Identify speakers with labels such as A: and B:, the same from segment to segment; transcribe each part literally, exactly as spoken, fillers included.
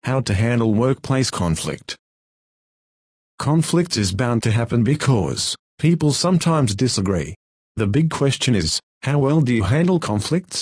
A: How to handle workplace conflict. Conflict is bound to happen because people sometimes disagree. The big question is, how well do you handle conflicts?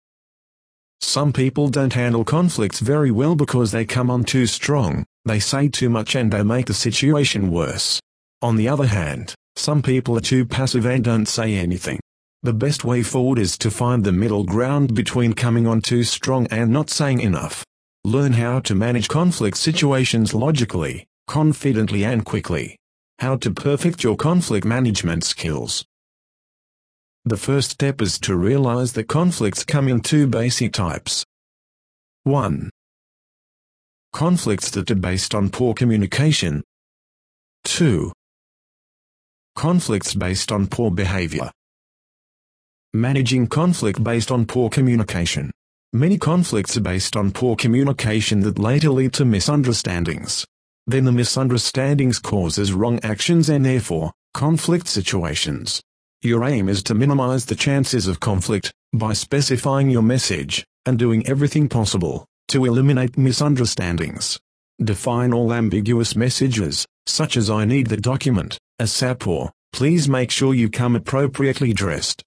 A: Some people don't handle conflicts very well because they come on too strong, they say too much and they make the situation worse. On the other hand, some people are too passive and don't say anything. The best way forward is to find the middle ground between coming on too strong and not saying enough. Learn how to manage conflict situations logically, confidently and quickly. How to perfect your conflict management skills. The first step is to realize that conflicts come in two basic types. one. Conflicts that are based on poor communication. two. Conflicts based on poor behavior. Managing conflict based on poor communication. Many conflicts are based on poor communication that later lead to misunderstandings. Then the misunderstandings causes wrong actions and therefore, conflict situations. Your aim is to minimize the chances of conflict, by specifying your message, and doing everything possible, to eliminate misunderstandings. Define all ambiguous messages, such as "I need the document," ASAP or "Please make sure you come appropriately dressed."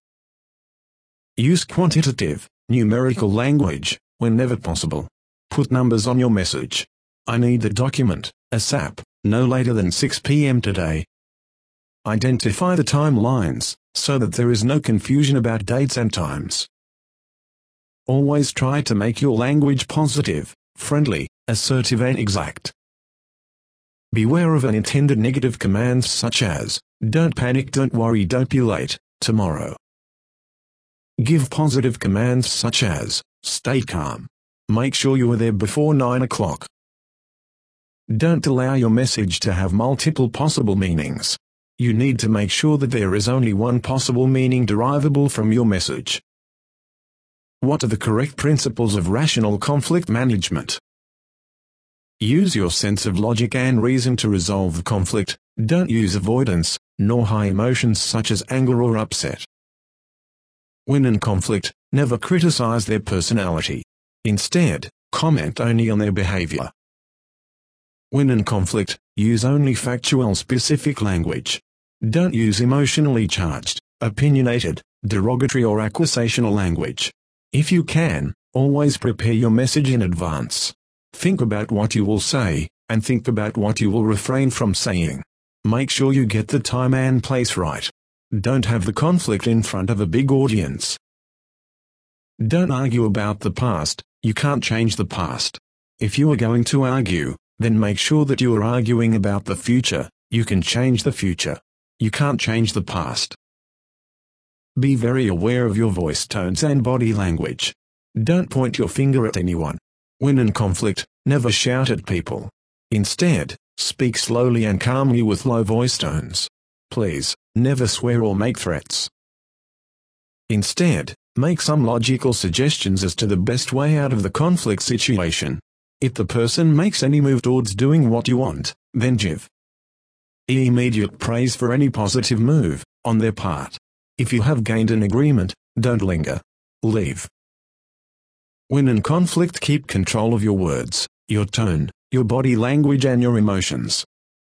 A: Use quantitative, numerical language, whenever possible. Put numbers on your message. "I need the document, ASAP, no later than six p m today." Identify the timelines, so that there is no confusion about dates and times. Always try to make your language positive, friendly, assertive and exact. Beware of unintended negative commands such as, "Don't panic, don't worry, don't be late, tomorrow." Give positive commands such as, "Stay calm. Make sure you are there before nine o'clock." Don't allow your message to have multiple possible meanings. You need to make sure that there is only one possible meaning derivable from your message. What are the correct principles of rational conflict management? Use your sense of logic and reason to resolve the conflict. Don't use avoidance, nor high emotions such as anger or upset. When in conflict, never criticize their personality. Instead, comment only on their behavior. When in conflict, use only factual specific language. Don't use emotionally charged, opinionated, derogatory or accusational language. If you can, always prepare your message in advance. Think about what you will say, and think about what you will refrain from saying. Make sure you get the time and place right. Don't have the conflict in front of a big audience. Don't argue about the past, you can't change the past. If you are going to argue, then make sure that you are arguing about the future. You can change the future. You can't change the past. Be very aware of your voice tones and body language. Don't point your finger at anyone. When in conflict, never shout at people. Instead, speak slowly and calmly with low voice tones. Please, never swear or make threats. Instead, make some logical suggestions as to the best way out of the conflict situation. If the person makes any move towards doing what you want, then give immediate praise for any positive move on their part. If you have gained an agreement, don't linger. Leave. When in conflict, keep control of your words, your tone, your body language and your emotions.